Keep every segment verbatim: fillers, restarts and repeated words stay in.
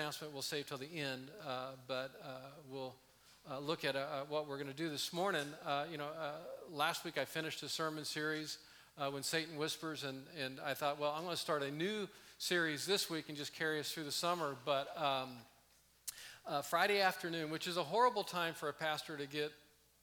announcement we'll save till the end, uh, but uh, we'll uh, look at uh, what we're going to do this morning. Uh, you know, uh, last week I finished a sermon series, uh, When Satan Whispers, and, and I thought, well, I'm going to start a new series this week and just carry us through the summer. But um, uh, Friday afternoon, which is a horrible time for a pastor to get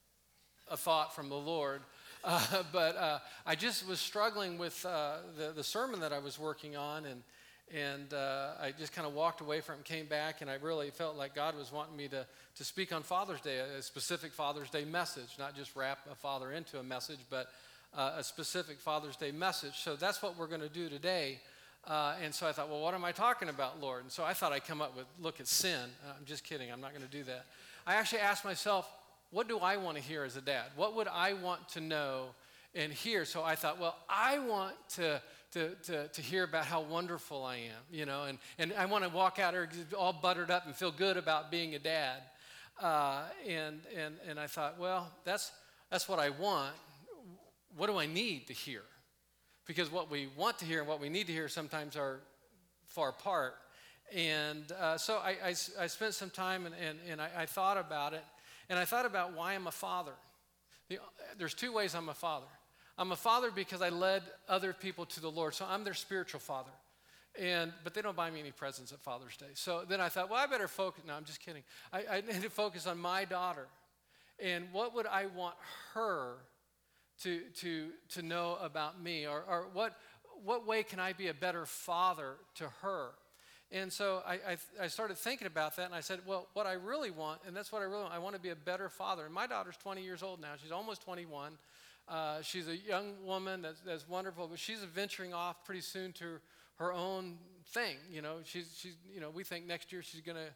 a thought from the Lord, uh, but uh, I just was struggling with uh, the, the sermon that I was working on, and And uh, I just kind of walked away from it and came back, and I really felt like God was wanting me to, to speak on Father's Day, a specific Father's Day message, not just wrap a father into a message, but uh, a specific Father's Day message. So that's what we're going to do today. Uh, and so I thought, well, what am I talking about, Lord? And so I thought I'd come up with, look at sin. Uh, I'm just kidding. I'm not going to do that. I actually asked myself, what do I want to hear as a dad? What would I want to know and hear? So I thought, well, I want to to to, to hear about how wonderful I am, you know, and, and I want to walk out here all buttered up and feel good about being a dad. Uh, and and and I thought, well, that's that's what I want. What do I need to hear? Because what we want to hear and what we need to hear sometimes are far apart. And uh, so I, I, I spent some time and, and, and I, I thought about it. And I thought about why I'm a father. The, there's two ways I'm a father. I'm a father because I led other people to the Lord, so I'm their spiritual father. And but they don't buy me any presents at Father's Day. So then I thought, well, I better focus. No, I'm just kidding. I, I need to focus on my daughter. And what would I want her to to to know about me? Or, or what what way can I be a better father to her? And so I, I I started thinking about that, and I said, well, what I really want, and that's what I really want, I want to be a better father. And my daughter's twenty years old now. She's almost twenty-one. Uh, she's a young woman that's, that's wonderful, but she's venturing off pretty soon to her own thing. You know, she's she's you know we think next year she's going to,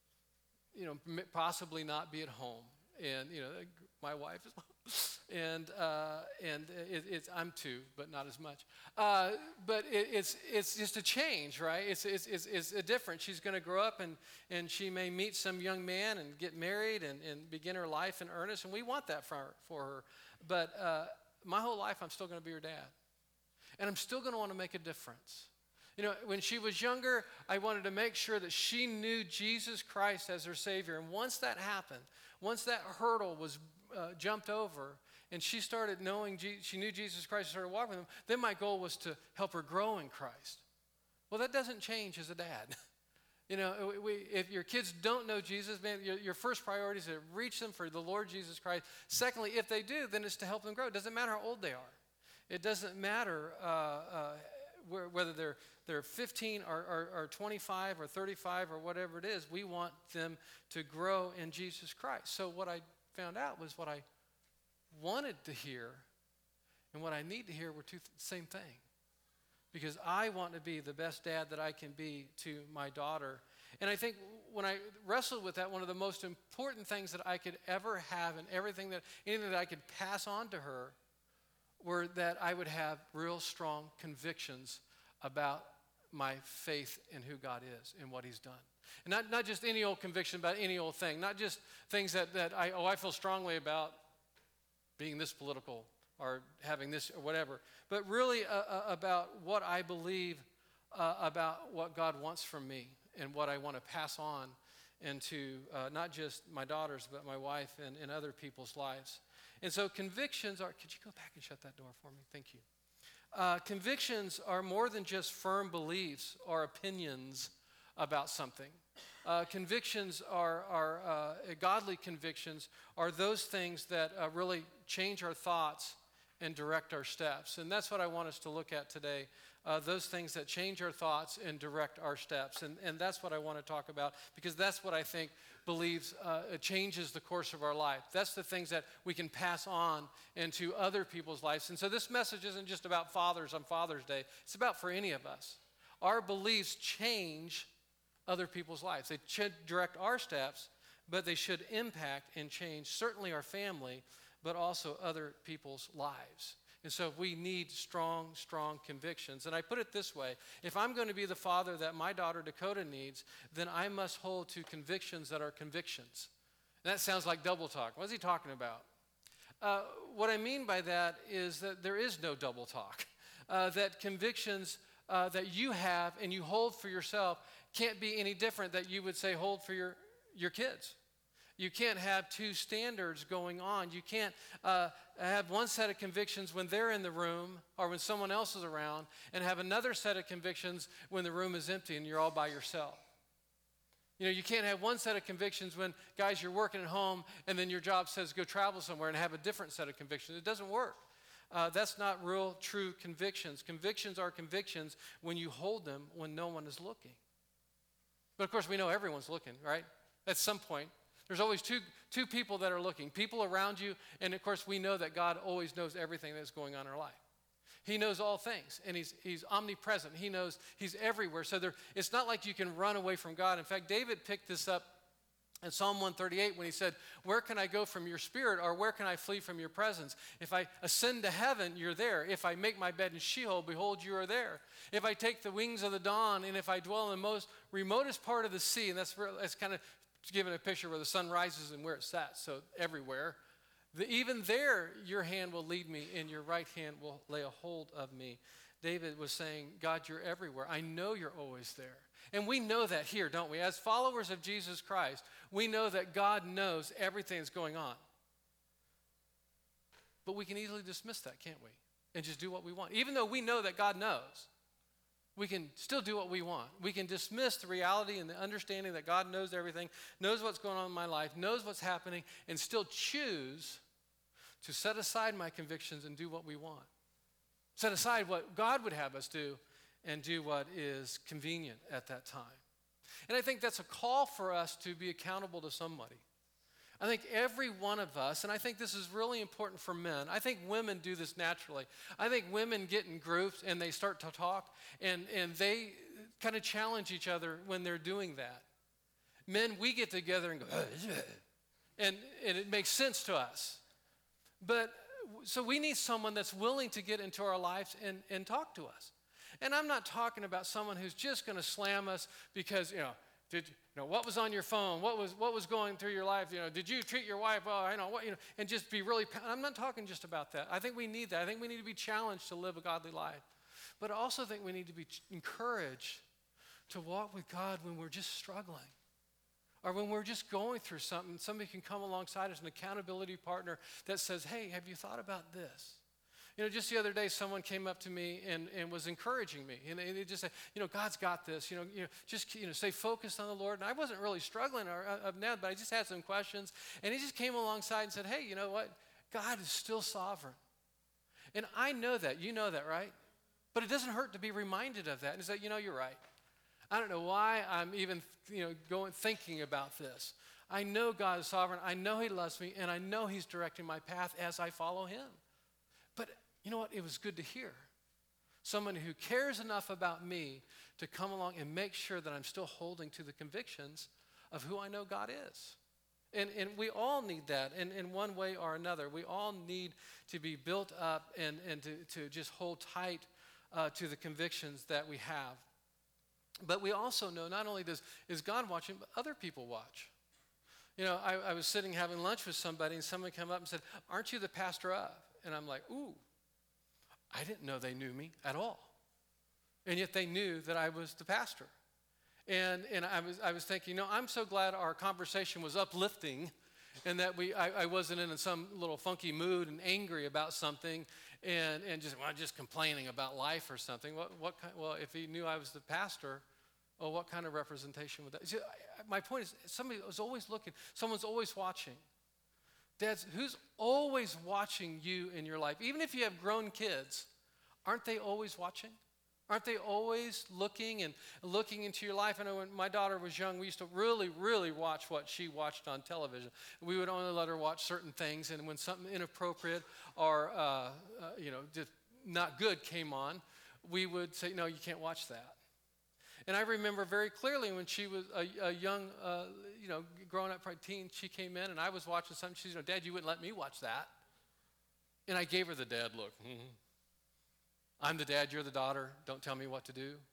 you know, possibly not be at home. And you know, my wife is, and uh, and it, it's I'm too, but not as much. Uh, but it, it's it's just a change, right? It's it's it's, it's a different. She's going to grow up, and and she may meet some young man and get married and, and begin her life in earnest, and we want that for her, for her. But uh, my whole life, I'm still going to be her dad, and I'm still going to want to make a difference. You know, when she was younger, I wanted to make sure that she knew Jesus Christ as her Savior. And once that happened, once that hurdle was uh, jumped over, and she started knowing, Je- she knew Jesus Christ and started walking with him, then my goal was to help her grow in Christ. Well, that doesn't change as a dad. You know, we, if your kids don't know Jesus, man, your, your first priority is to reach them for the Lord Jesus Christ. Secondly, if they do, then it's to help them grow. It doesn't matter how old they are. It doesn't matter uh, uh, whether they're they're fifteen or, or, or twenty-five or thirty-five or whatever it is. We want them to grow in Jesus Christ. So what I found out was what I wanted to hear and what I need to hear were two th- same thing. Because I want to be the best dad that I can be to my daughter. And I think when I wrestled with that, one of the most important things that I could ever have and everything that, anything that I could pass on to her were that I would have real strong convictions about my faith in who God is and what he's done. And not, not just any old conviction about any old thing, not just things that, that I, oh, I feel strongly about being this political or having this or whatever, but really uh, uh, about what I believe uh, about what God wants from me and what I want to pass on into uh, not just my daughters, but my wife and, and other people's lives. And so convictions are, could you go back and shut that door for me? Thank you. Uh, convictions are more than just firm beliefs or opinions about something. Uh, convictions are, are uh, godly convictions are those things that uh, really change our thoughts and direct our steps. And that's what I want us to look at today, uh, those things that change our thoughts and direct our steps. And, and that's what I want to talk about, because that's what I think believes uh, changes the course of our life. That's the things that we can pass on into other people's lives. And so this message isn't just about fathers on Father's Day. It's about for any of us. Our beliefs change other people's lives. They should direct our steps, but they should impact and change certainly our family, but also other people's lives. And so we need strong, strong convictions. And I put it this way: if I'm going to be the father that my daughter Dakota needs, then I must hold to convictions that are convictions. And that sounds like double talk. What is he talking about? Uh, what I mean by that is that there is no double talk. Uh, that convictions uh, that you have and you hold for yourself can't be any different that you would say hold for your, your kids. You can't have two standards going on. You can't uh, have one set of convictions when they're in the room or when someone else is around and have another set of convictions when the room is empty and you're all by yourself. You know, you can't have one set of convictions when, guys, you're working at home and then your job says go travel somewhere and have a different set of convictions. It doesn't work. Uh, that's not real, true convictions. Convictions are convictions when you hold them when no one is looking. But, of course, we know everyone's looking, right? At some point. There's always two, two people that are looking, people around you, and of course we know that God always knows everything that's going on in our life. He knows all things, and he's, he's omnipresent. He knows he's everywhere. So there, it's not like you can run away from God. In fact, David picked this up in Psalm one thirty-eight when he said, where can I go from your spirit, or where can I flee from your presence? If I ascend to heaven, you're there. If I make my bed in Sheol, behold, you are there. If I take the wings of the dawn, and if I dwell in the most remotest part of the sea, and that's, that's kind of given a picture where the sun rises and where it sets, so everywhere. The, even there, your hand will lead me, and your right hand will lay a hold of me. David was saying, God, you're everywhere. I know you're always there. And we know that here, don't we? As followers of Jesus Christ, we know that God knows everything that's going on. But we can easily dismiss that, can't we? And just do what we want. Even though we know that God knows, we can still do what we want. We can dismiss the reality and the understanding that God knows everything, knows what's going on in my life, knows what's happening, and still choose to set aside my convictions and do what we want. Set aside what God would have us do and do what is convenient at that time. And I think that's a call for us to be accountable to somebody. I think every one of us, and I think this is really important for men. I think women do this naturally. I think women get in groups and they start to talk and, and they kind of challenge each other when they're doing that. Men, we get together and go, and, and it makes sense to us. But so we need someone that's willing to get into our lives and, and talk to us. And I'm not talking about someone who's just going to slam us because, you know, did you know what was on your phone? What was what was going through your life? You know, did you treat your wife well? I know what you know, and just be really. I'm not talking just about that. I think we need that. I think we need to be challenged to live a godly life, but I also think we need to be encouraged to walk with God when we're just struggling, or when we're just going through something. Somebody can come alongside us, an accountability partner that says, "Hey, have you thought about this?" You know, just the other day, someone came up to me and, and was encouraging me. And they just said, you know, God's got this. You know, you know, just you know, stay focused on the Lord. And I wasn't really struggling or, uh, now, but I just had some questions. And he just came alongside and said, hey, you know what? God is still sovereign. And I know that. You know that, right? But it doesn't hurt to be reminded of that. And say, you know, you're right. I don't know why I'm even, you know, going thinking about this. I know God is sovereign. I know he loves me. And I know he's directing my path as I follow him. But you know what? It was good to hear. Someone who cares enough about me to come along and make sure that I'm still holding to the convictions of who I know God is. And, and we all need that in, in one way or another. We all need to be built up and, and to, to just hold tight uh, to the convictions that we have. But we also know not only does is God watching, but other people watch. You know, I, I was sitting having lunch with somebody and someone came up and said, aren't you the pastor of? And I'm like, ooh, I didn't know they knew me at all. And yet they knew that I was the pastor. And and I was I was thinking, you know, I'm so glad our conversation was uplifting and that we I, I wasn't in some little funky mood and angry about something and, and just well, just complaining about life or something. What what kind, well, if he knew I was the pastor, oh, what kind of representation would that? See, I, my point is somebody was always looking, someone's always watching. Dads, who's always watching you in your life? Even if you have grown kids, aren't they always watching? Aren't they always looking and looking into your life? I know when my daughter was young, we used to really, really watch what she watched on television. We would only let her watch certain things, and when something inappropriate or, uh, uh, you know, just not good came on, we would say, no, you can't watch that. And I remember very clearly when she was a, a young, uh, you know, growing up, probably teen, she came in and I was watching something. She said, you know, Dad, you wouldn't let me watch that. And I gave her the dad look. Mm-hmm. I'm the dad, you're the daughter. Don't tell me what to do.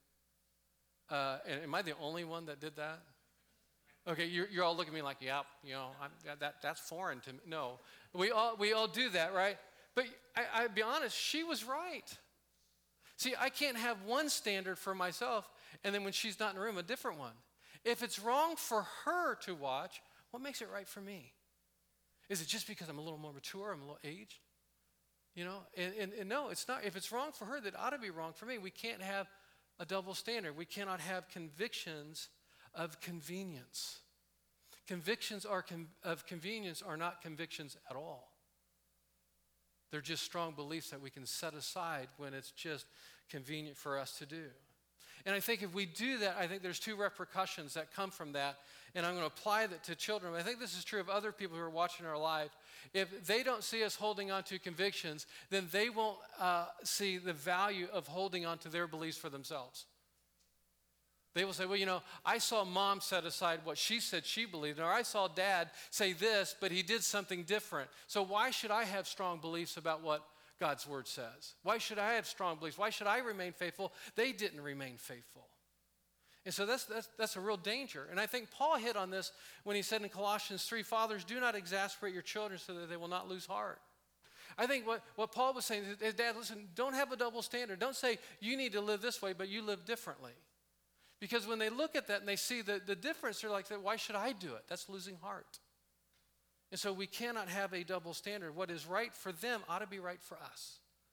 Uh, and am I the only one that did that? Okay, you're, you're all looking at me like, yeah, you know, I'm, that that's foreign to me. No, we all we all do that, right? But I, I'll be honest, she was right. See, I can't have one standard for myself and then when she's not in the room, a different one. If it's wrong for her to watch, what makes it right for me? Is it just because I'm a little more mature, I'm a little aged? You know, and, and, and no, it's not. If it's wrong for her, that ought to be wrong for me. We can't have a double standard. We cannot have convictions of convenience. Convictions are con- of convenience are not convictions at all. They're just strong beliefs that we can set aside when it's just convenient for us to do. And I think if we do that, I think there's two repercussions that come from that. And I'm going to apply that to children. I think this is true of other people who are watching our lives. If they don't see us holding on to convictions, then they won't uh, see the value of holding on to their beliefs for themselves. They will say, well, you know, I saw mom set aside what she said she believed, or I saw dad say this, but he did something different. So why should I have strong beliefs about what God's word says? Why should I have strong beliefs? Why should I remain faithful? They didn't remain faithful. And so that's, that's, that's a real danger. And I think Paul hit on this when he said in Colossians three, fathers, do not exasperate your children so that they will not lose heart. I think what, what Paul was saying is, Dad, listen, don't have a double standard. Don't say you need to live this way, but you live differently. Because when they look at that and they see the, the difference, they're like, why should I do it? That's losing heart. And so we cannot have a double standard. What is right for them ought to be right for us.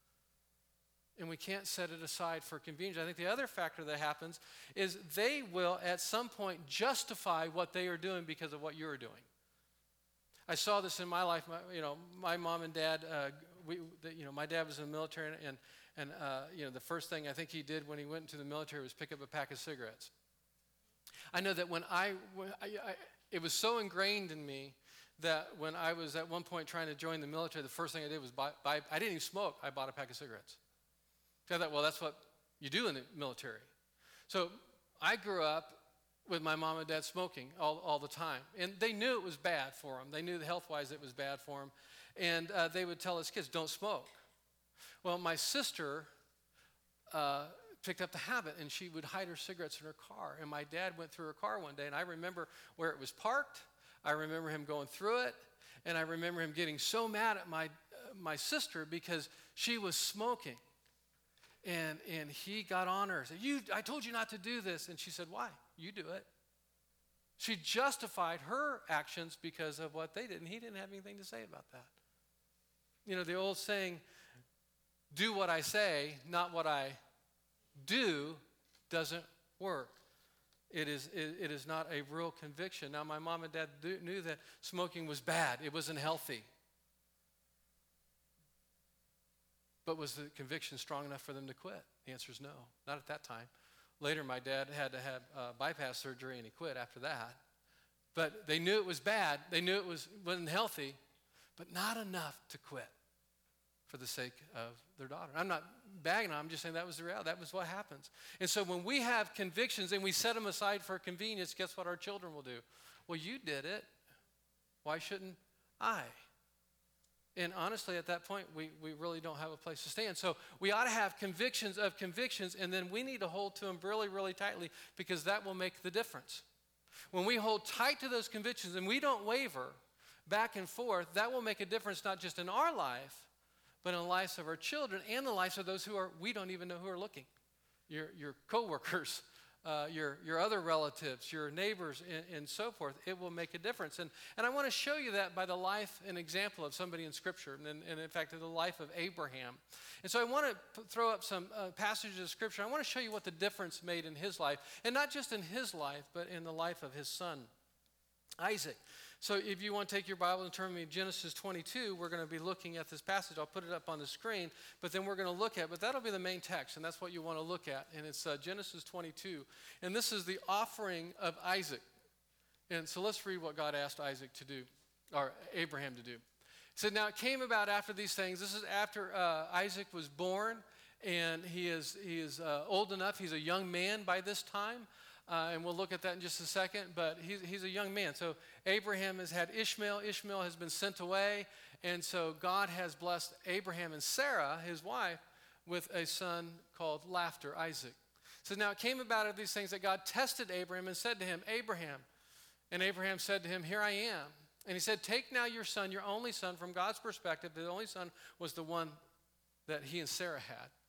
And we can't set it aside for convenience. I think the other factor that happens is they will at some point justify what they are doing because of what you're doing. I saw this in my life. My, you know, my mom and dad, uh, we, the, you know, my dad was in the military, and, and uh, you know, the first thing I think he did when he went into the military was pick up a pack of cigarettes. I know that when I, when I, I it was so ingrained in me that when I was at one point trying to join the military, the first thing I did was buy, buy I didn't even smoke. I bought a pack of cigarettes. So I thought, well, that's what you do in the military. So I grew up with my mom and dad smoking all, all the time. And they knew it was bad for them. They knew health-wise it was bad for them. And uh, they would tell us kids, don't smoke. Well, my sister uh, picked up the habit, and she would hide her cigarettes in her car. And my dad went through her car one day, and I remember where it was parked. I remember him going through it. And I remember him getting so mad at my, uh, my sister because she was smoking. And and he got on her and said, you, I told you not to do this. And she said, why? You do it. She justified her actions because of what they did. And he didn't have anything to say about that. You know, the old saying, do what I say, not what I do, doesn't work. It is, it, it is not a real conviction. Now, my mom and dad do, knew that smoking was bad. It wasn't healthy. But was the conviction strong enough for them to quit? The answer is no, not at that time. Later, my dad had to have uh, bypass surgery, and he quit after that. But they knew it was bad. They knew it was, wasn't healthy, but not enough to quit for the sake of their daughter. I'm not bagging on them. I'm just saying that was the reality. That was what happens. And so when we have convictions and we set them aside for convenience, guess what our children will do? Well, you did it. Why shouldn't I? And honestly, at that point, we, we really don't have a place to stand. So we ought to have convictions of convictions, and then we need to hold to them really, really tightly, because that will make the difference. When we hold tight to those convictions and we don't waver back and forth, that will make a difference not just in our life, but in the lives of our children and the lives of those who are, we don't even know who are looking. Your, your coworkers, Uh, your, your other relatives, your neighbors, and, and so forth. It will make a difference. And, and I want to show you that by the life and example of somebody in Scripture, and, and in fact, the life of Abraham. And so I want to p- throw up some uh, passages of Scripture. I want to show you what the difference made in his life, and not just in his life, but in the life of his son, Isaac. So if you want to take your Bible and turn me to Genesis twenty-two, we're going to be looking at this passage. I'll put it up on the screen, but then we're going to look at, but that'll be the main text, and that's what you want to look at. And it's uh, Genesis twenty-two. And this is the offering of Isaac. And so let's read what God asked Isaac to do, or Abraham to do. It said, now it came about after these things. This is after uh, Isaac was born, and he is, he is uh, old enough. He's a young man by this time. Uh, and we'll look at that in just a second, but he's, he's a young man. So Abraham has had Ishmael. Ishmael has been sent away, and so God has blessed Abraham and Sarah, his wife, with a son called Laughter, Isaac. So now it came about of these things that God tested Abraham and said to him, Abraham. And Abraham said to him, here I am. And he said, take now your son, your only son. From God's perspective, the only son was the one that he and Sarah had.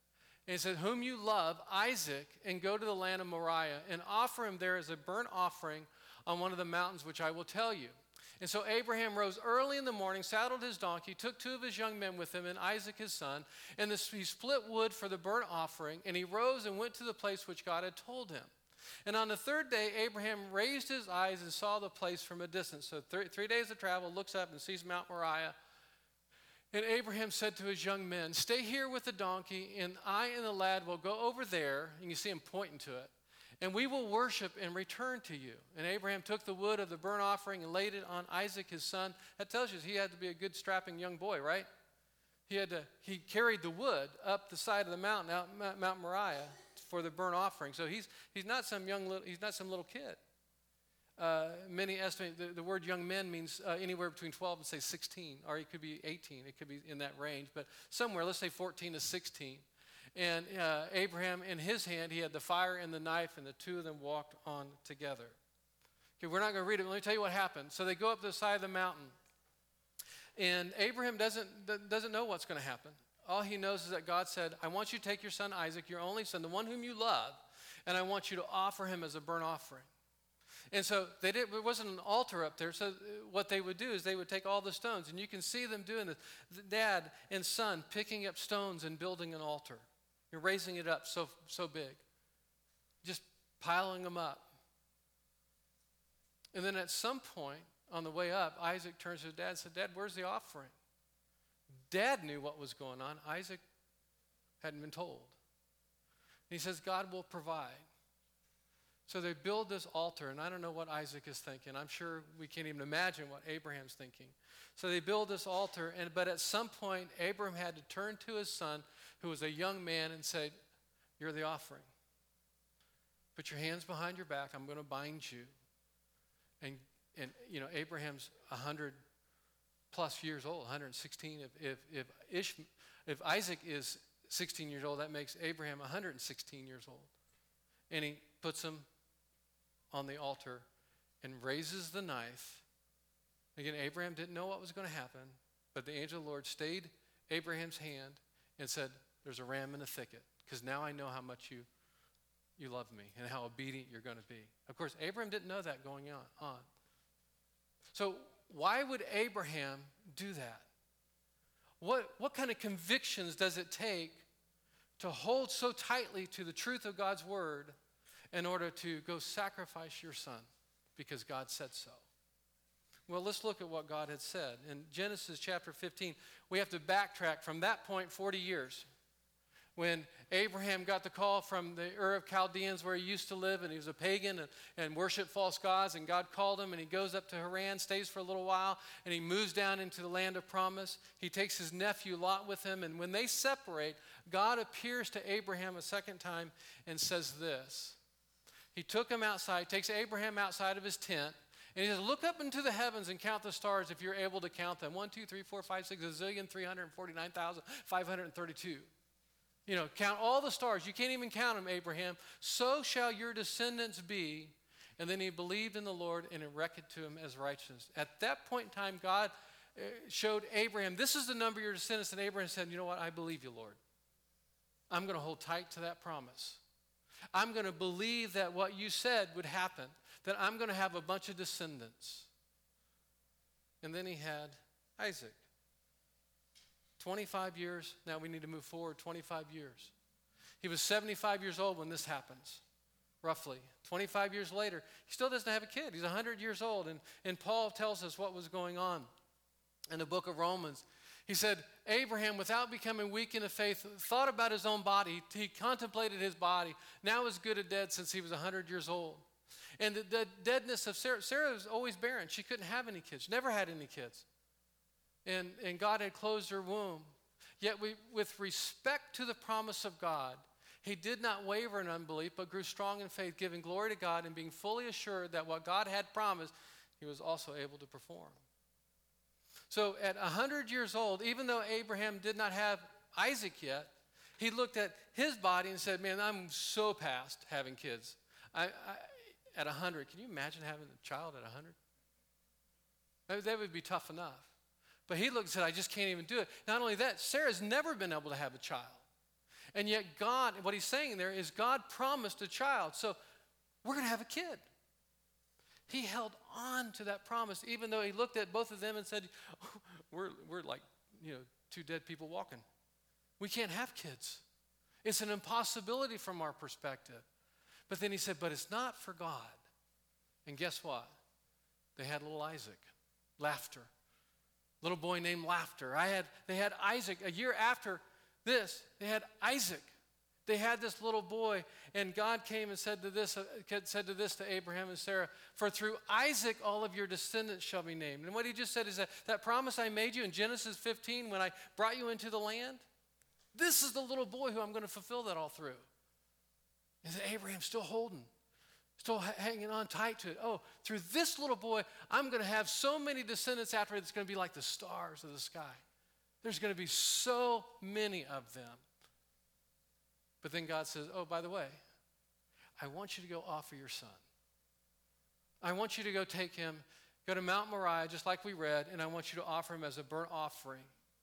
And he said, whom you love, Isaac, and go to the land of Moriah and offer him there as a burnt offering on one of the mountains which I will tell you. And so Abraham rose early in the morning, saddled his donkey, took two of his young men with him, and Isaac his son, and this, he split wood for the burnt offering, and he rose and went to the place which God had told him. And on the third day, Abraham raised his eyes and saw the place from a distance. So th- three days of travel, looks up and sees Mount Moriah. And Abraham said to his young men, stay here with the donkey, and I and the lad will go over there, and you see him pointing to it, and we will worship and return to you. And Abraham took the wood of the burnt offering and laid it on Isaac his son. That tells you he had to be a good strapping young boy, right? He had to, he carried the wood up the side of the mountain, out Mount Moriah, for the burnt offering. So he's he's not some young little, he's not some little kid. Uh, many estimate the, the word young men means uh, anywhere between twelve and say sixteen, or it could be eighteen. It could be in that range, but somewhere, let's say fourteen to sixteen. And uh, Abraham, in his hand, he had the fire and the knife, and the two of them walked on together. Okay, we're not going to read it, but let me tell you what happened. So they go up the side of the mountain, and Abraham doesn't, doesn't know what's going to happen. All he knows is that God said, I want you to take your son Isaac, your only son, the one whom you love, and I want you to offer him as a burnt offering. And so they did, there wasn't an altar up there, so what they would do is they would take all the stones, and you can see them doing this. The dad and son picking up stones and building an altar. You're raising it up so, so big, just piling them up. And then at some point on the way up, Isaac turns to his dad and said, Dad, where's the offering? Dad knew what was going on. Isaac hadn't been told. And he says, God will provide. So they build this altar, and I don't know what Isaac is thinking. I'm sure we can't even imagine what Abraham's thinking. So they build this altar, and but at some point, Abraham had to turn to his son, who was a young man, and say, you're the offering. Put your hands behind your back. I'm going to bind you. And, and you know, Abraham's one hundred plus years old, one hundred sixteen. If, if, if, Ish, if Isaac is sixteen years old, that makes Abraham one hundred sixteen years old. And he puts him on the altar and raises the knife. Again, Abraham didn't know what was going to happen, but the angel of the Lord stayed Abraham's hand and said, there's a ram in the thicket, because now I know how much you, you love me and how obedient you're going to be. Of course, Abraham didn't know that going on. on. So why would Abraham do that? What, what kind of convictions does it take to hold so tightly to the truth of God's word in order to go sacrifice your son because God said so? Well, let's look at what God had said. In Genesis chapter fifteen, we have to backtrack from that point forty years. When Abraham got the call from the Ur of Chaldeans where he used to live, and he was a pagan and, and worshiped false gods, and God called him, and he goes up to Haran, stays for a little while, and he moves down into the land of promise. He takes his nephew Lot with him, and when they separate, God appears to Abraham a second time and says this. He took him outside, takes Abraham outside of his tent, and he says, look up into the heavens and count the stars if you're able to count them. One, two, three, four, five, six, a zillion, three hundred forty-nine thousand, five hundred thirty-two. You know, count all the stars. You can't even count them, Abraham. So shall your descendants be. And then he believed in the Lord, and it reckoned to him as righteousness. At that point in time, God showed Abraham, this is the number of your descendants. And Abraham said, you know what? I believe you, Lord. I'm going to hold tight to that promise. I'm going to believe that what you said would happen, that I'm going to have a bunch of descendants. And then he had Isaac. twenty-five years, now we need to move forward twenty-five years. He was seventy-five years old when this happens, roughly. twenty-five years later, he still doesn't have a kid. He's one hundred years old, and, and Paul tells us what was going on in the book of Romans. He said, Abraham, without becoming weak in the faith, thought about his own body. He contemplated his body. Now is good and dead since he was one hundred years old. And the, the deadness of Sarah, Sarah was always barren. She couldn't have any kids, never had any kids. And, and God had closed her womb. Yet we, with respect to the promise of God, he did not waver in unbelief, but grew strong in faith, giving glory to God and being fully assured that what God had promised, he was also able to perform. So at one hundred years old, even though Abraham did not have Isaac yet, he looked at his body and said, man, I'm so past having kids. I, I, at one hundred, can you imagine having a child at one hundred? That, that would be tough enough. But he looked and said, I just can't even do it. Not only that, Sarah's never been able to have a child. And yet God, what he's saying there is God promised a child. So we're going to have a kid. He held on to that promise, even though he looked at both of them and said, oh, we're, we're like, you know, two dead people walking. We can't have kids. It's an impossibility from our perspective. But then he said, but it's not for God. And guess what? They had little Isaac, Laughter. Little boy named Laughter. I had, they had Isaac. A year after this, they had Isaac. They had this little boy, and God came and said to this, uh, said to this to Abraham and Sarah, for through Isaac all of your descendants shall be named. And what he just said is that that promise I made you in Genesis fifteen when I brought you into the land, this is the little boy who I'm going to fulfill that all through. And Abraham's still holding, still ha- hanging on tight to it. Oh, through this little boy, I'm going to have so many descendants after it, it's going to be like the stars of the sky. There's going to be so many of them. But then God says, oh, by the way, I want you to go offer your son. I want you to go take him, go to Mount Moriah, just like we read, and I want you to offer him as a burnt offering.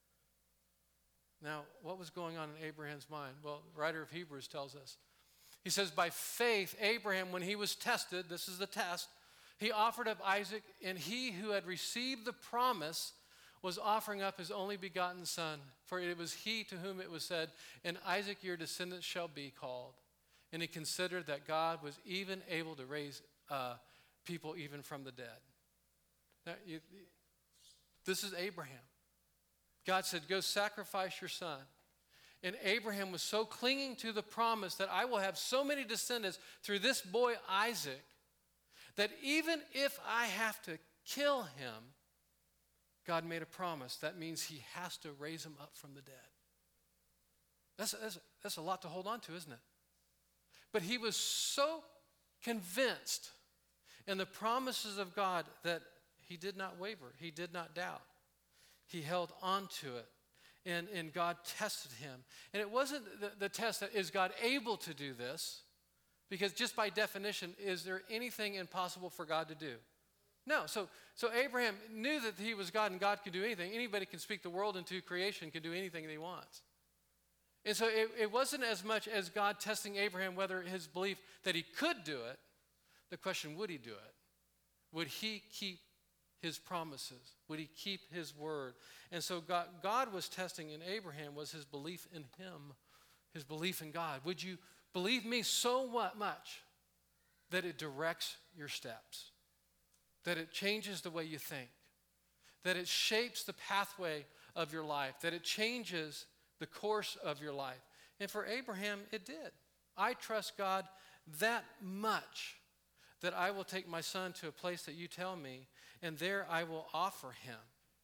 Now, what was going on in Abraham's mind? Well, the writer of Hebrews tells us. He says, by faith, Abraham, when he was tested, this is the test, he offered up Isaac, and he who had received the promise was offering up his only begotten son, for it was he to whom it was said, in Isaac your descendants shall be called. And he considered that God was even able to raise uh, people even from the dead. Now, you, this is Abraham. God said, go sacrifice your son. And Abraham was so clinging to the promise that I will have so many descendants through this boy Isaac, that even if I have to kill him, God made a promise. That means he has to raise him up from the dead. That's, that's, that's a lot to hold on to, isn't it? But he was so convinced in the promises of God that he did not waver. He did not doubt. He held on to it. And, and God tested him. And it wasn't the, the test that, is God able to do this? Because just by definition, is there anything impossible for God to do? No. So, so Abraham knew that he was God and God could do anything. Anybody can speak the world into creation, can do anything that he wants. And so it, it wasn't as much as God testing Abraham whether his belief that he could do it. The question, would he do it? Would he keep his promises? Would he keep his word? And so God, God was testing in Abraham was his belief in him, his belief in God. Would you believe me so much that it directs your steps, that it changes the way you think, that it shapes the pathway of your life, that it changes the course of your life? And for Abraham, it did. I trust God that much that I will take my son to a place that you tell me, and there I will offer him.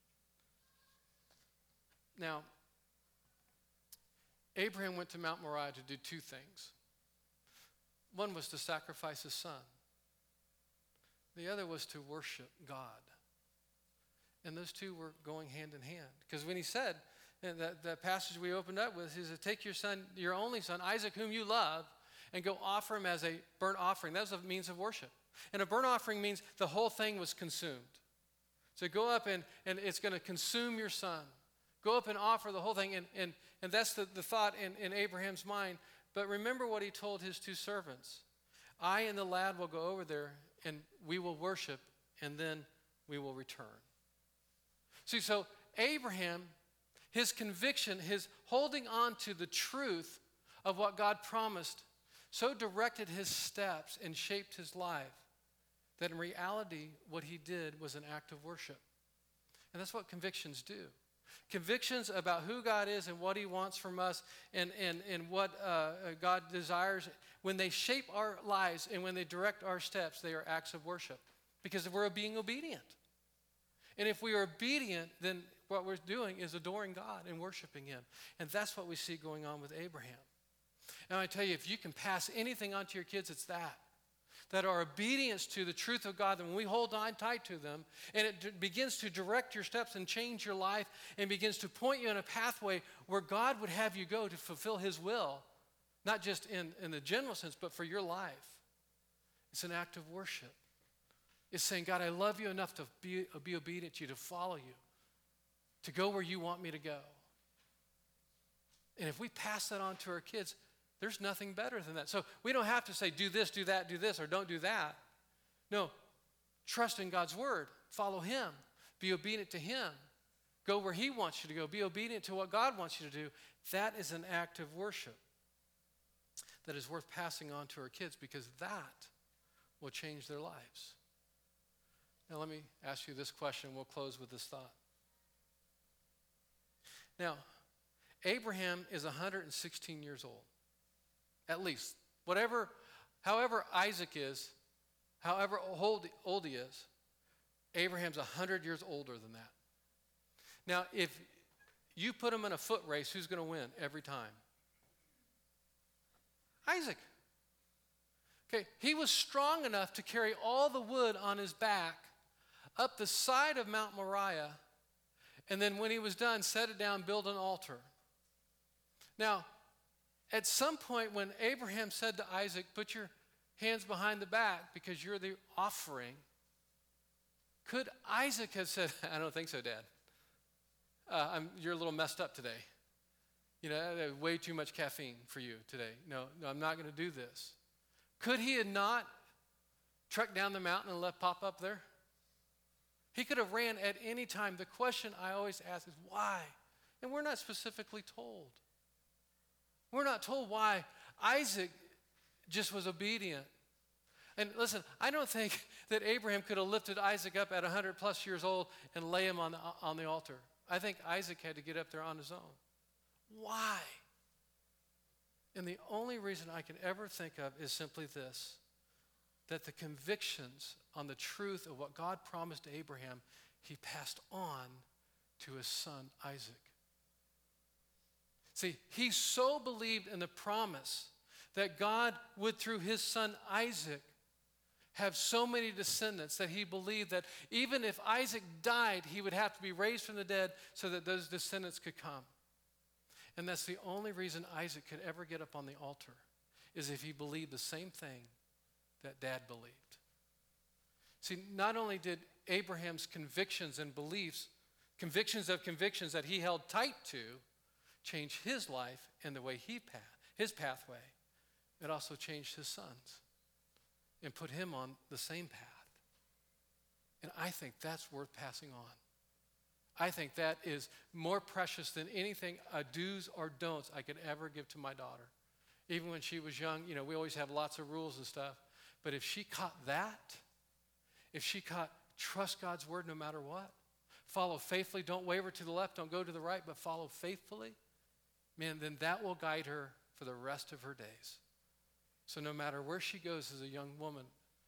Now, Abraham went to Mount Moriah to do two things. One was to sacrifice his son. The other was to worship God. And those two were going hand in hand. Because when he said, and that, that passage we opened up with, he said, take your son, your only son, Isaac, whom you love, and go offer him as a burnt offering. That was a means of worship. And a burnt offering means the whole thing was consumed. So go up and, and it's going to consume your son. Go up and offer the whole thing. And, and, and that's the, the thought in, in Abraham's mind. But remember what he told his two servants. I and the lad will go over there and we will worship and then we will return. See, so Abraham, his conviction, his holding on to the truth of what God promised so directed his steps and shaped his life that in reality what he did was an act of worship. And that's what convictions do. Convictions about who God is and what he wants from us and, and, and what uh, God desires, when they shape our lives and when they direct our steps, they are acts of worship because we're being obedient. And if we are obedient, then what we're doing is adoring God and worshiping him. And that's what we see going on with Abraham. And I tell you, if you can pass anything on to your kids, it's that. That our obedience to the truth of God, that when we hold on tight to them, and it d- begins to direct your steps and change your life, and begins to point you in a pathway where God would have you go to fulfill his will, not just in, in the general sense, but for your life. It's an act of worship. It's saying, God, I love you enough to be, be obedient to you, to follow you, to go where you want me to go. And if we pass that on to our kids, there's nothing better than that. So we don't have to say, do this, do that, do this, or don't do that. No, trust in God's word. Follow him. Be obedient to him. Go where he wants you to go. Be obedient to what God wants you to do. That is an act of worship that is worth passing on to our kids, because that will change their lives. Now let me ask you this question. We'll close with this thought. Now, Abraham is one hundred sixteen years old, at least. Whatever, however Isaac is, however old, old he is, Abraham's one hundred years older than that. Now, if you put him in a foot race, who's going to win every time? Isaac. Okay, he was strong enough to carry all the wood on his back up the side of Mount Moriah, and then when he was done, set it down, build an altar. Now, at some point when Abraham said to Isaac, put your hands behind the back because you're the offering, could Isaac have said, I don't think so, Dad. Uh, I'm, you're a little messed up today. You know, way too much caffeine for you today. No, no, I'm not going to do this. Could he have not trekked down the mountain and left Pop up there? He could have ran at any time. The question I always ask is why? And we're not specifically told. We're not told why Isaac just was obedient. And listen, I don't think that Abraham could have lifted Isaac up at one hundred plus years old and lay him on the, on the altar. I think Isaac had to get up there on his own. Why? And the only reason I can ever think of is simply this, that the convictions on the truth of what God promised to Abraham, he passed on to his son Isaac. See, he so believed in the promise that God would, through his son Isaac, have so many descendants that he believed that even if Isaac died, he would have to be raised from the dead so that those descendants could come. And that's the only reason Isaac could ever get up on the altar, is if he believed the same thing that Dad believed. See, not only did Abraham's convictions and beliefs, convictions of convictions that he held tight to, change his life and the way he path, his pathway, it also changed his sons and put him on the same path. And I think that's worth passing on. I think that is more precious than anything, uh, do's or don'ts I could ever give to my daughter. Even when she was young, you know, we always have lots of rules and stuff. But if she caught that, if she caught trust God's word no matter what, follow faithfully, don't waver to the left, don't go to the right, but follow faithfully, man, then that will guide her for the rest of her days. So no matter where she goes as a young woman,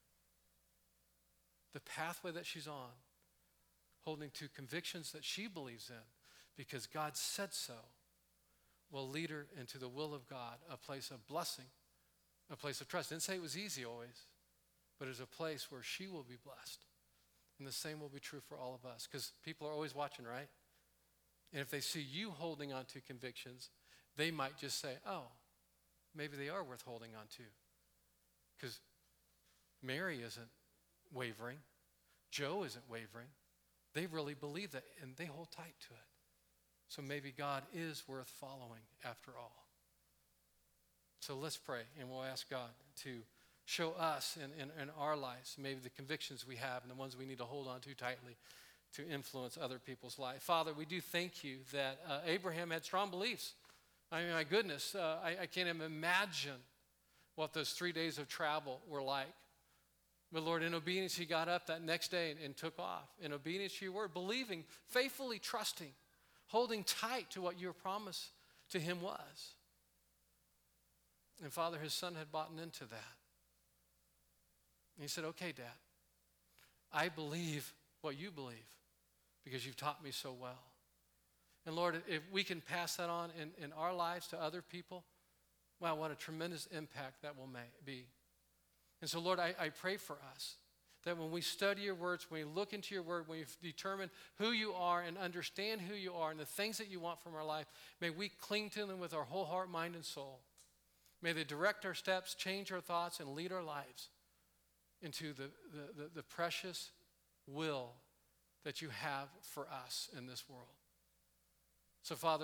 the pathway that she's on, holding to convictions that she believes in, because God said so, will lead her into the will of God, a place of blessing, a place of trust. I didn't say it was easy always, but it's a place where she will be blessed. And the same will be true for all of us, because people are always watching, right? And if they see you holding on to convictions, they might just say, oh, maybe they are worth holding on to. Because Mary isn't wavering. Joe isn't wavering. They really believe that, and they hold tight to it. So maybe God is worth following after all. So let's pray, and we'll ask God to show us in, in, in our lives maybe the convictions we have and the ones we need to hold on to tightly to influence other people's life. Father, we do thank you that uh, Abraham had strong beliefs. I mean, my goodness, uh, I, I can't even imagine what those three days of travel were like. But Lord, in obedience, he got up that next day and, and took off. In obedience to your word, believing, faithfully trusting, holding tight to what your promise to him was. And Father, his son had bought into that. And he said, okay, Dad, I believe what you believe because you've taught me so well. And Lord, if we can pass that on in, in our lives to other people, wow, what a tremendous impact that will may, be. And so, Lord, I, I pray for us that when we study your words, when we look into your word, when we determine who you are and understand who you are and the things that you want from our life, may we cling to them with our whole heart, mind, and soul. May they direct our steps, change our thoughts, and lead our lives into the, the, the, the precious will that you have for us in this world. So, Father,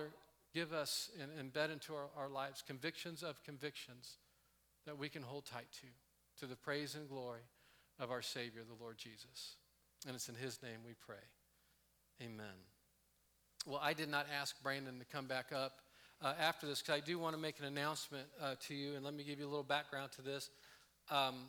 give us and embed into our, our lives convictions of convictions that we can hold tight to, to the praise and glory of our Savior, the Lord Jesus. And it's in his name we pray. Amen. Well, I did not ask Brandon to come back up uh, after this because I do want to make an announcement uh, to you, and let me give you a little background to this. Um,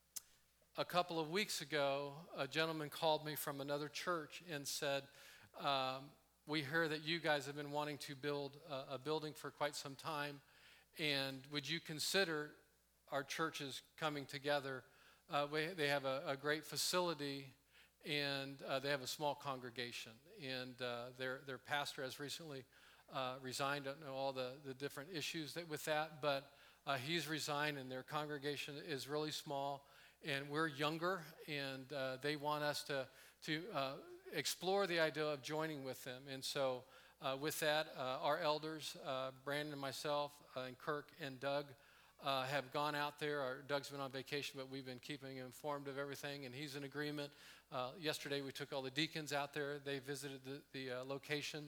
a couple of weeks ago, a gentleman called me from another church and said, um, we hear that you guys have been wanting to build a, a building for quite some time, and would you consider our churches coming together? Uh, we, they have a, a great facility, and uh, they have a small congregation, and uh, their their pastor has recently uh, resigned. I don't know all the, the different issues that with that, but uh, he's resigned, and their congregation is really small, and we're younger, and uh, they want us to to uh, explore the idea of joining with them. And so uh, with that, uh, our elders, uh, Brandon and myself, uh, and Kirk and Doug, uh, have gone out there. Our, Doug's been on vacation, but we've been keeping him informed of everything, and he's in agreement. Uh, yesterday, we took all the deacons out there. They visited the, the uh, location,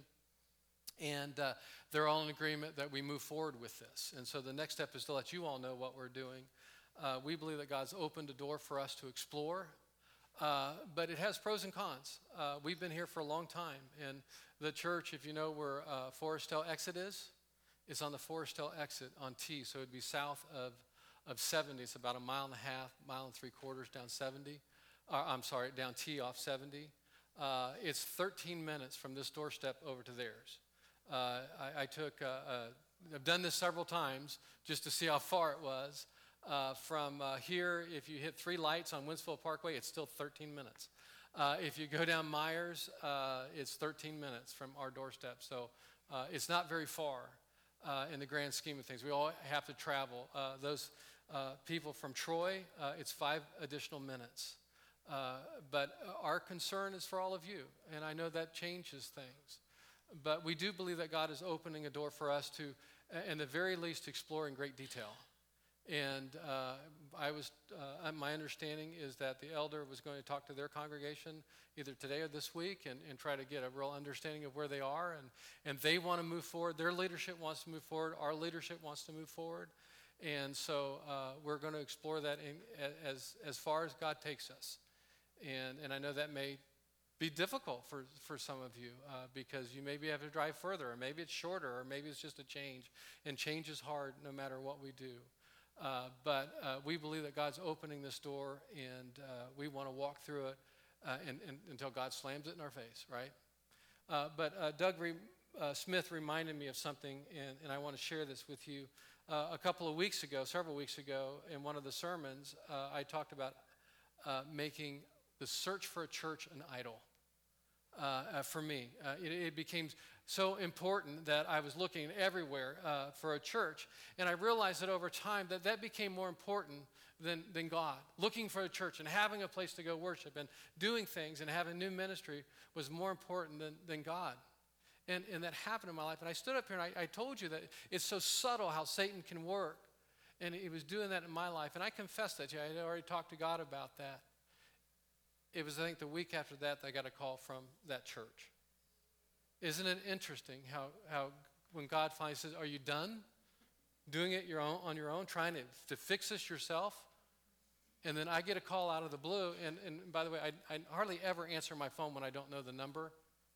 and uh, they're all in agreement that we move forward with this. And so the next step is to let you all know what we're doing. Uh, we believe that God's opened a door for us to explore. Uh, but it has pros and cons. Uh, we've been here for a long time, and the church, if you know where uh, Forestel exit is, it's on the Forestel exit on T, so it'd be south of, of seventy. It's about a mile and a half, mile and three quarters down seventy. Uh, I'm sorry, down T off seventy. Uh, it's thirteen minutes from this doorstep over to theirs. Uh, I, I took, uh, uh, I've done this several times just to see how far it was. Uh, from uh, here, if you hit three lights on Winsville Parkway, it's still thirteen minutes. Uh, if you go down Myers, uh, it's thirteen minutes from our doorstep. So uh, it's not very far uh, in the grand scheme of things. We all have to travel. Uh, those uh, people from Troy, uh, it's five additional minutes. Uh, but our concern is for all of you, and I know that changes things. But we do believe that God is opening a door for us to, in the very least, explore in great detail. And uh, I was, uh, my understanding is that the elder was going to talk to their congregation either today or this week and, and try to get a real understanding of where they are. And, and they want to move forward. Their leadership wants to move forward. Our leadership wants to move forward. And so uh, we're going to explore that in, as, as far as God takes us. And, and I know that may be difficult for, for some of you uh, because you maybe have to drive further, or maybe it's shorter, or maybe it's just a change. And change is hard no matter what we do. Uh, but uh, we believe that God's opening this door, and uh, we want to walk through it uh, and, and, until God slams it in our face, right? Uh, but uh, Doug Re- uh, Smith reminded me of something, and, and I want to share this with you. Uh, a couple of weeks ago, several weeks ago, in one of the sermons, uh, I talked about uh, making the search for a church an idol. Uh, uh, for me, uh, it, it became so important that I was looking everywhere uh, for a church, and I realized that over time that that became more important than, than God. Looking for a church and having a place to go worship and doing things and having new ministry was more important than, than God. And, and that happened in my life. And I stood up here and I, I told you that it's so subtle how Satan can work, and he was doing that in my life. And I confessed that to you. I had already talked to God about that. It was, I think, the week after that that I got a call from that church. Isn't it interesting how, how when God finally says, are you done doing it your own, on your own, trying to, to fix this yourself? And then I get a call out of the blue. And, and by the way, I, I hardly ever answer my phone when I don't know the number.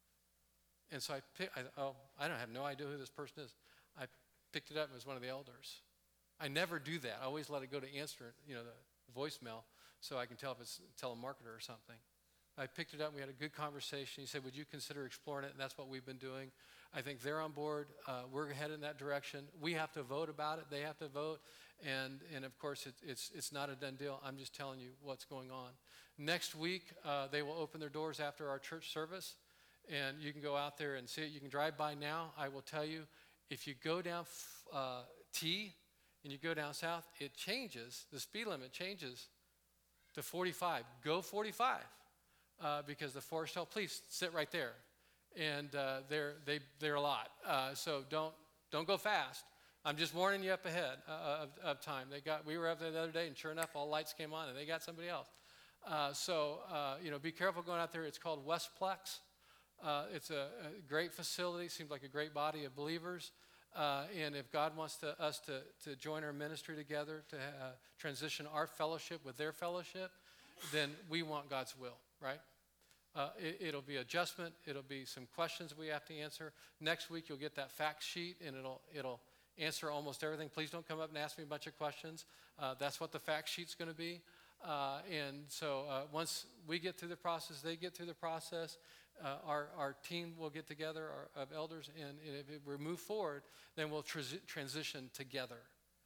And so I, pick, I oh, I don't have no idea who this person is. I picked it up. It was one of the elders. I never do that. I always let it go to answer, you know, the voicemail, so I can tell if it's a telemarketer or something. I picked it up. We had a good conversation. He said, would you consider exploring it? And that's what we've been doing. I think they're on board. Uh, we're headed in that direction. We have to vote about it. They have to vote. And, and of course, it, it's, it's not a done deal. I'm just telling you what's going on. Next week, uh, they will open their doors after our church service. And you can go out there and see it. You can drive by now. I will tell you, if you go down uh, T and you go down south, it changes. The speed limit changes to forty-five. Go forty-five. Uh, because the Forestel police sit right there, and uh, they're they they're a lot. Uh, so don't don't go fast. I'm just warning you up ahead uh, of, of time. They got we were up there the other day, and sure enough, all lights came on, and they got somebody else. Uh, so uh, you know, be careful going out there. It's called Westplex. Uh, it's a, a great facility. Seems like a great body of believers. Uh, and if God wants to, us to, to join our ministry together, to uh, transition our fellowship with their fellowship, then we want God's will, right? Uh, it, it'll be adjustment. It'll be some questions we have to answer. Next week, you'll get that fact sheet, and it'll it'll answer almost everything. Please don't come up and ask me a bunch of questions. Uh, that's what the fact sheet's going to be. Uh, and so uh, once we get through the process, they get through the process, uh, our, our team will get together, our, of elders, and if we move forward, then we'll transi- transition together.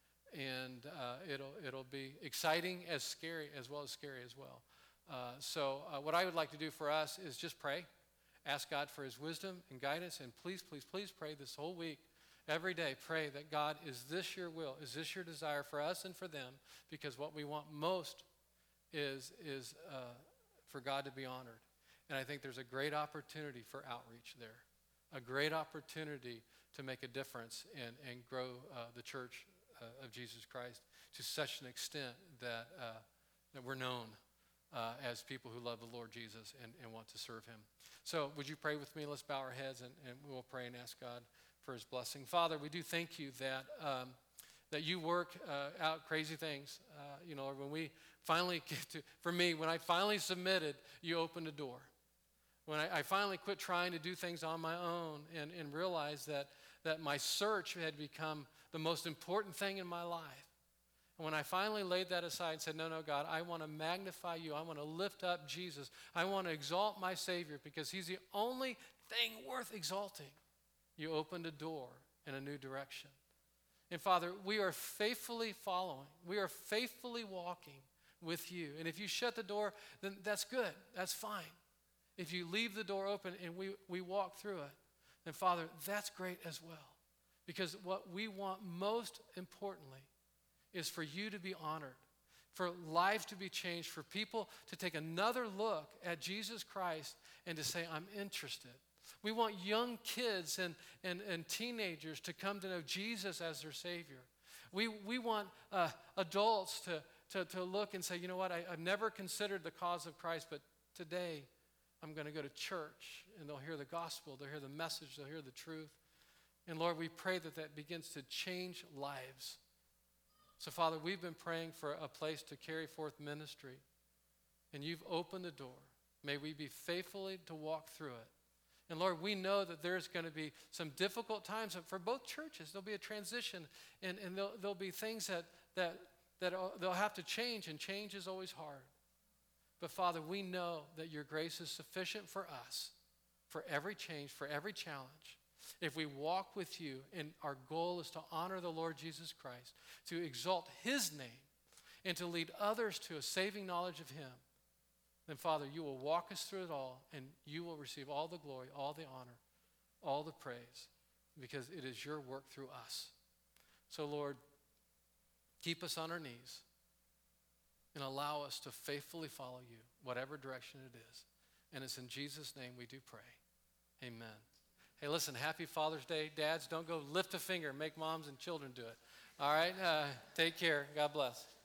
And uh, it'll, it'll be exciting as scary, as well as scary as well. Uh, so uh, what I would like to do for us is just pray, ask God for his wisdom and guidance, and please, please, please pray this whole week. Every day, pray that God, is this your will? Is this your desire for us and for them? Because what we want most is, is uh, for God to be honored. And I think there's a great opportunity for outreach there, a great opportunity to make a difference and, and grow uh, the church uh, of Jesus Christ to such an extent that, uh, that we're known uh, as people who love the Lord Jesus and, and want to serve him. So would you pray with me? Let's bow our heads and, and we'll pray and ask God for his blessing. Father, we do thank you that um, that you work uh, out crazy things. Uh, you know, when we finally get to, for me, when I finally submitted, you opened a door. When I, I finally quit trying to do things on my own and, and realized that, that my search had become the most important thing in my life. And when I finally laid that aside and said, no, no, God, I want to magnify you. I want to lift up Jesus. I want to exalt my Savior because he's the only thing worth exalting. You opened a door in a new direction. And Father, we are faithfully following. We are faithfully walking with you. And if you shut the door, then that's good. That's fine. If you leave the door open and we, we walk through it, then Father, that's great as well. Because what we want most importantly is for you to be honored, for lives to be changed, for people to take another look at Jesus Christ and to say, I'm interested. We want young kids and, and, and teenagers to come to know Jesus as their Savior. We, we want uh, adults to, to, to look and say, you know what, I, I've never considered the cause of Christ, but today I'm going to go to church and they'll hear the gospel, they'll hear the message, they'll hear the truth. And Lord, we pray that that begins to change lives. So Father, we've been praying for a place to carry forth ministry, and you've opened the door. May we be faithfully to walk through it. And Lord, we know that there's going to be some difficult times for both churches. There'll be a transition, and, and there'll, there'll be things that, that, that they'll have to change, and change is always hard. But Father, we know that your grace is sufficient for us, for every change, for every challenge. If we walk with you, and our goal is to honor the Lord Jesus Christ, to exalt his name, and to lead others to a saving knowledge of him, then Father, you will walk us through it all, and you will receive all the glory, all the honor, all the praise, because it is your work through us. So Lord, keep us on our knees and allow us to faithfully follow you, whatever direction it is. And it's in Jesus' name we do pray. Amen. Hey, listen, happy Father's Day. Dads, don't go lift a finger. Make moms and children do it. All right? Uh, take care. God bless.